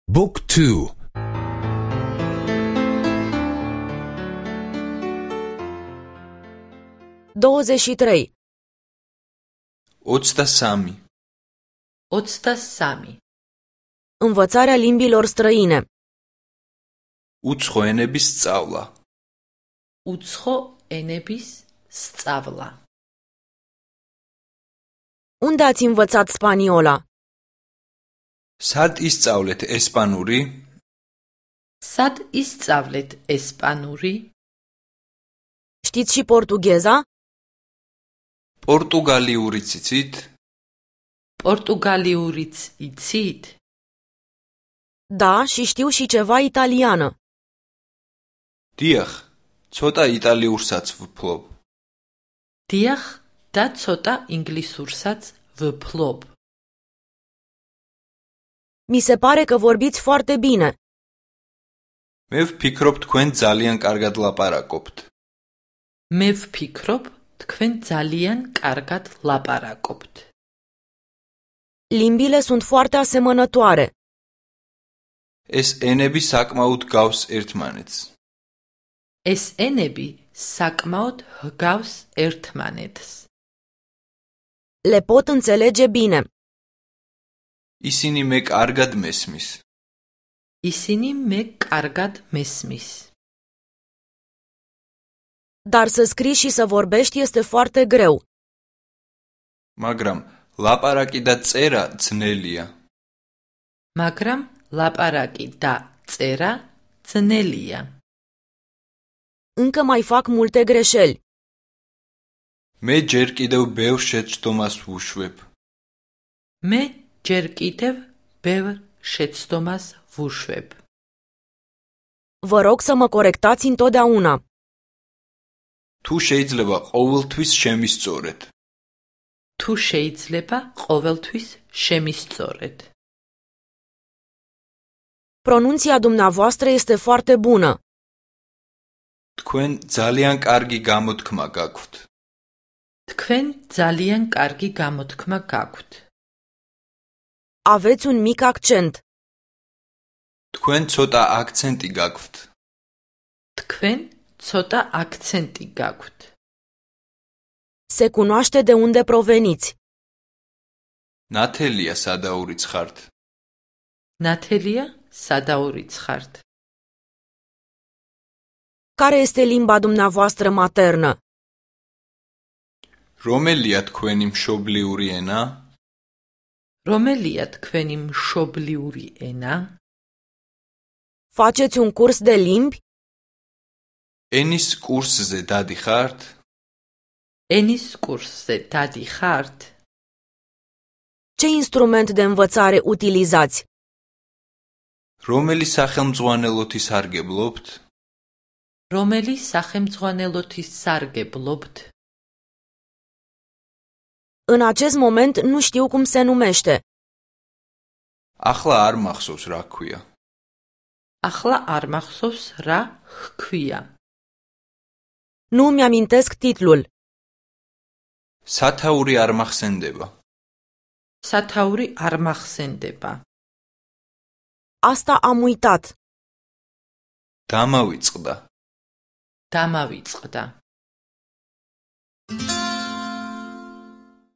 Book 2. 23. 23. 23. Învățarea limbilor străine. უცხო ენების სწავლა. უცხო ენების სწავლა. Unde ați învățat spaniola? სად ისწავლეთ ესპანური? სად ისწავლეთ ესპანური? Știți și portugheza? პორტუგალიურიც იცით? პორტუგალიურიც იცით? Da, și știu și ceva italiană. დიახ, ცოტა იტალიურსაც ვფლობ. დიახ, და ცოტა ინგლისურსაც ვფლობ. Mi se pare că vorbiți foarte bine. მე ვფიქრობ თქვენ ძალიან კარგად ლაპარაკობთ. მე ვფიქრობ, თქვენ ძალიან კარგად ლაპარაკობთ. Limbile sunt foarte asemănătoare. ეს ენები საკმაოდ გავს ერთმანეთს. ეს ენები საკმაოდ ჰგავს ერთმანეთს. Le pot înțelege bine. ისინი მე კარგად მესმის. ისინი მე კარგად მესმის. Dar să scrii și să vorbești este foarte greu. მაგრამ ლაპარაკი და წერა ძნელია. მაგრამ ლაპარაკი და წერა ძნელია. Încă mai fac multe greșeli. მე ჯერ კიდევ ბევრ შეცდომას ვუშვებ. მე ჯერ კიდევ ბევრ შეცდომას ვუშვებ. Vă rog să mă corectați întotdeauna. თუ შეიძლება ყოველთვის შემისწორეთ. თუ შეიძლება ყოველთვის შემისწორეთ. Pronunția dumneavoastră este foarte bună. თქვენ ძალიან კარგი გამოთქმა გაქვთ. თქვენ ძალიან კარგი გამოთქმა გაქვთ. Aveți un mic accent. თქვენ ცოტა აქცენტი გაქვთ. თქვენ ცოტა აქცენტი გაქვთ. Se cunoaște de unde proveniți. ნათელია სადაურიც ხართ. ნათელია სადაურიც ხართ. Care este limba dumneavoastră maternă? რომელია თქვენი მშობლიური ენა? რომელია თქვენი მშობლიური ენა? Faceți un curs de limbi? ენის კურსზე დადიხართ? ენის კურსზე დადიხართ? Ce instrument de învățare utilizați? რომელი სახელმძღვანელოთი სარგებლობთ? რომელი სახელმძღვანელოთი სარგებლობთ? În acest moment nu știu cum se numește. ახლა არ მახსოვს რა ქვია. ახლა არ მახსოვს რა ჰქვია. Nu îmi amintesc titlul. სათაური არ მახსენდება. სათაური არ მახსენდება. Asta am uitat. დამავიწყდა. დამავიწყდა.